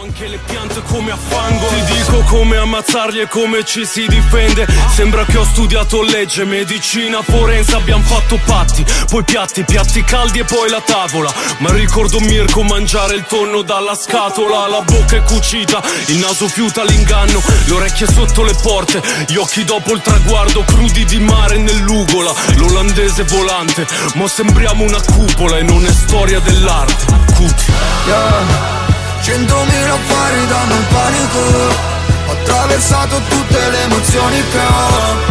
anche le piante come a fango. Ti dico come ammazzarli e come ci si difende. Sembra che ho studiato legge, medicina forense, abbiamo fatto patti. Poi piatti caldi e poi la tavola. Ma ricordo Mirko mangiare il tonno dalla scatola. La bocca è cucita, il naso fiuta l'inganno, le orecchie sotto le porte, gli occhi dopo il traguardo, crudi di mare nell'ugola. L'olandese volante, ma sembriamo una cupola e non è storia dell'arte. Cuti. 100.000 affari danno il panico. Ho attraversato tutte le emozioni che ho.